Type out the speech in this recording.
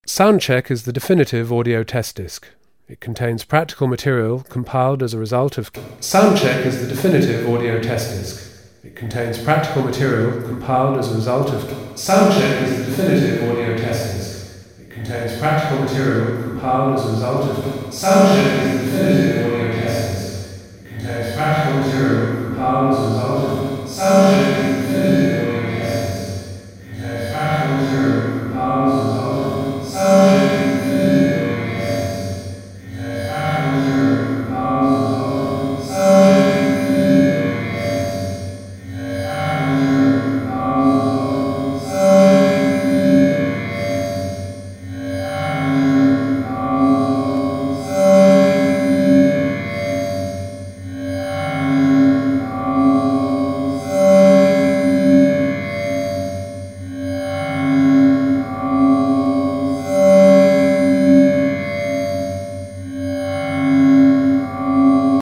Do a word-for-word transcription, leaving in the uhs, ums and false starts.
Soundcheck is the definitive audio test disc. It contains practical material compiled as a result of... Soundcheck is the definitive audio test disc. It contains practical material compiled as a result of... Soundcheck is the definitive audio test disc. It contains practical material compiled as a result of... Soundcheck is the definitive